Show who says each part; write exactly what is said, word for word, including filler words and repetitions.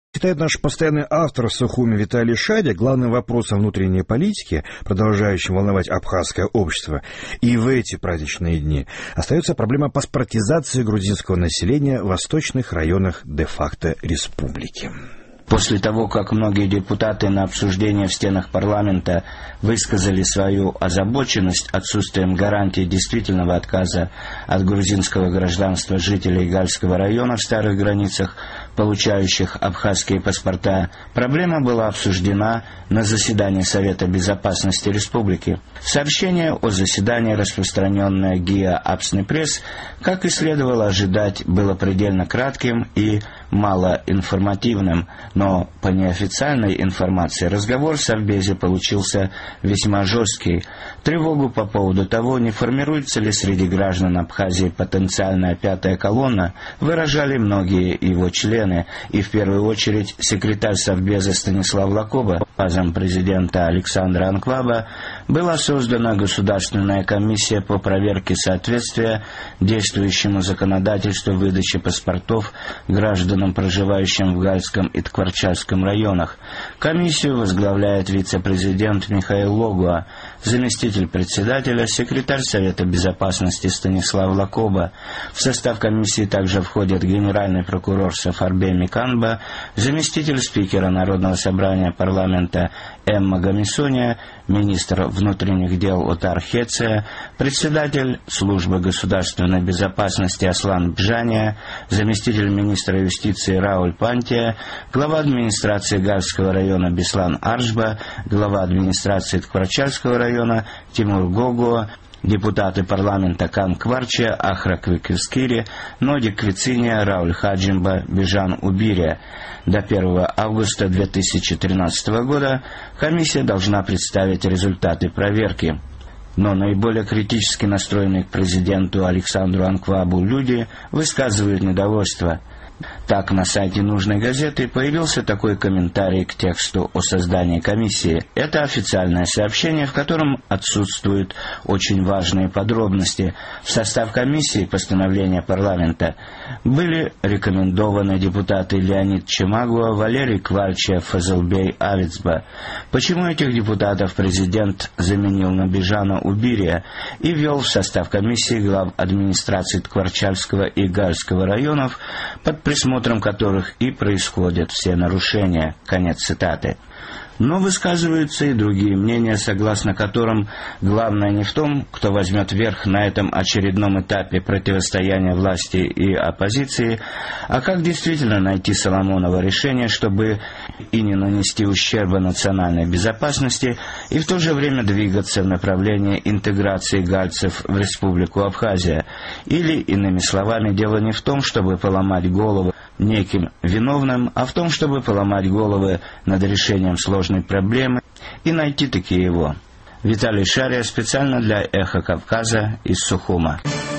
Speaker 1: Считает наш постоянный автор в Сухуме Виталий Шария, главным вопросом внутренней политики, продолжающим волновать абхазское общество, и в эти праздничные дни остается проблема паспортизации грузинского населения в восточных районах де-факто республики.
Speaker 2: После того, как многие депутаты на обсуждение в стенах парламента высказали свою озабоченность отсутствием гарантии действительного отказа от грузинского гражданства жителей Гальского района в старых границах, получающих абхазские паспорта, проблема была обсуждена на заседании Совета безопасности республики. Сообщение о заседании, распространенное ГИА «Апсный пресс», как и следовало ожидать, было предельно кратким и малоинформативным, но по неофициальной информации разговор в Совбезе получился весьма жесткий. Тревогу по поводу того, не формируется ли среди граждан Абхазии потенциальная пятая колонна, выражали многие его члены, и в первую очередь секретарь Совбеза Станислав Лакоба. Указом президента Александра Анкваба была создана Государственная комиссия по проверке соответствия действующему законодательству выдачи паспортов гражданам, проживающим в Гальском и Ткварчальском районах. Комиссию возглавляет вице-президент Михаил Логуа, заместитель председателя, секретарь Совета безопасности Станислав Лакоба. В состав комиссии также входят генеральный прокурор Сафарбей Миканба, заместитель спикера Народного собрания парламента Эмма Гамисония, министр внутренних дел Отар Хеция, председатель службы государственной безопасности Аслан Бжания, заместитель министра юстиции Рауль Пантия, глава администрации Гальского района Беслан Аршба, глава администрации Ткварчальского района Тимур Гогуа, депутаты парламента Кан Кварча, Ахра Квикирскири, Ноди Квициния, Рауль Хаджимба, Бежан Убирия. До первого августа две тысячи тринадцатого года комиссия должна представить результаты проверки. Но наиболее критически настроенные к президенту Александру Анквабу люди высказывают недовольство. Так, на сайте нужной газеты появился такой комментарий к тексту о создании комиссии. Это официальное сообщение, в котором отсутствуют очень важные подробности. В состав комиссии постановления парламента были рекомендованы депутаты Леонид Чемагуа, Валерий Кварча, Фазылбей Авицба. Почему этих депутатов президент заменил на Бежана Убирия и ввел в состав комиссии глав администрации Ткварчальского и Гальского районов, под присмотром которых и происходят все нарушения. Конец цитаты. Но высказываются и другие мнения, согласно которым главное не в том, кто возьмет верх на этом очередном этапе противостояния власти и оппозиции, а как действительно найти Соломоново решение, чтобы и не нанести ущерба национальной безопасности, и в то же время двигаться в направлении интеграции гальцев в Республику Абхазия. Или, иными словами, дело не в том, чтобы поломать голову неким виновным, а в том, чтобы поломать головы над решением сложной проблемы и найти-таки его. Виталий Шария специально для «Эхо Кавказа» из Сухума.